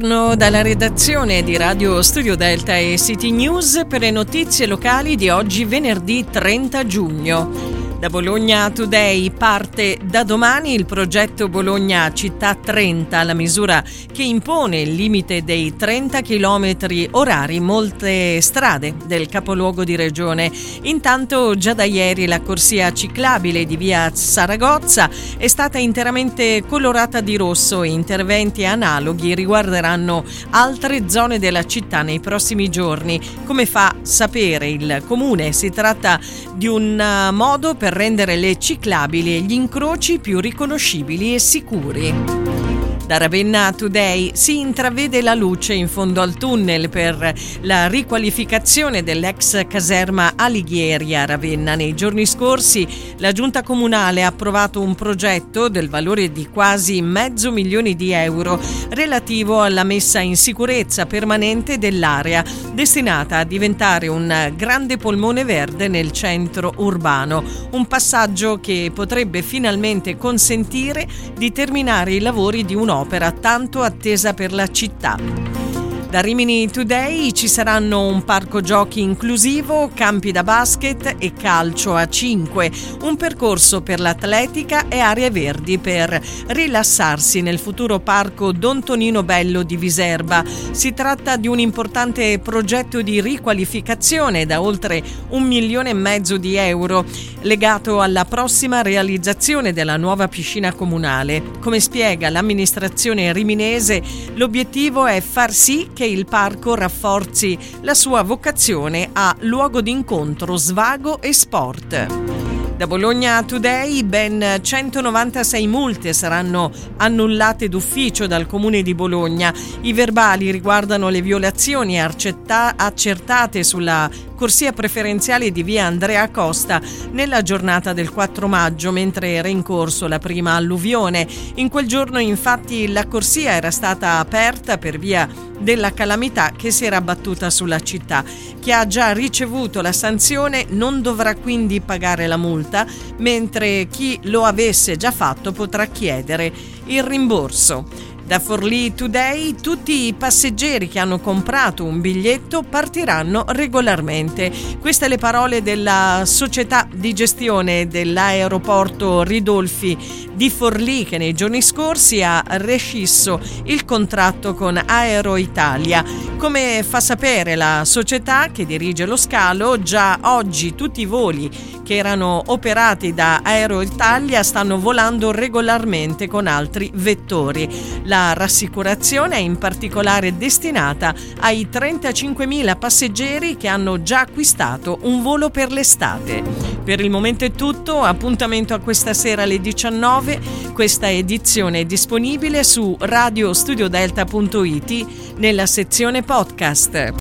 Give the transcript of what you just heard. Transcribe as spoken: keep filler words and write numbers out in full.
Buongiorno dalla redazione di Radio Studio Delta e City News per le notizie locali di oggi venerdì trenta giugno. Da Bologna Today parte da domani il progetto Bologna Città trenta, la misura che impone il limite dei trenta chilometri orari in molte strade del capoluogo di regione. Intanto già da ieri la corsia ciclabile di via Saragozza è stata interamente colorata di rosso e interventi analoghi riguarderanno altre zone della città nei prossimi giorni. Come fa sapere il comune, si tratta di un modo per rendere le ciclabili e gli incroci più riconoscibili e sicuri. Da Ravenna Today si intravede la luce in fondo al tunnel per la riqualificazione dell'ex caserma Alighieri a Ravenna. Nei giorni scorsi la giunta comunale ha approvato un progetto del valore di quasi mezzo milione di euro relativo alla messa in sicurezza permanente dell'area, destinata a diventare un grande polmone verde nel centro urbano. Un passaggio che potrebbe finalmente consentire di terminare i lavori di un'opera opera tanto attesa per la città. Da Rimini Today ci saranno un parco giochi inclusivo, campi da basket e calcio a cinque, un percorso per l'atletica e aree verdi per rilassarsi nel futuro parco Don Tonino Bello di Viserba. Si tratta di un importante progetto di riqualificazione da oltre un milione e mezzo di euro, legato alla prossima realizzazione della nuova piscina comunale. Come spiega l'amministrazione riminese, l'obiettivo è far sì che che il parco rafforzi la sua vocazione a luogo di incontro, svago e sport. Da Bologna Today ben centonovantasei multe saranno annullate d'ufficio dal Comune di Bologna. I verbali riguardano le violazioni accetta- accertate sulla corsia preferenziale di via Andrea Costa nella giornata del quattro maggio, mentre era in corso la prima alluvione. In quel giorno infatti la corsia era stata aperta per via della calamità che si era abbattuta sulla città. Chi ha già ricevuto la sanzione non dovrà quindi pagare la multa, mentre chi lo avesse già fatto potrà chiedere il rimborso. Da Forlì Today tutti i passeggeri che hanno comprato un biglietto partiranno regolarmente. Queste le parole della società di gestione dell'aeroporto Ridolfi di Forlì, che nei giorni scorsi ha rescisso il contratto con Aero Italia. Come fa sapere la società che dirige lo scalo, già oggi tutti i voli che erano operati da Aero Italia stanno volando regolarmente con altri vettori. La rassicurazione è in particolare destinata ai trentacinquemila passeggeri che hanno già acquistato un volo per l'estate. Per il momento è tutto, appuntamento a questa sera alle diciannove. Questa edizione è disponibile su radio studio delta punto it nella sezione podcast.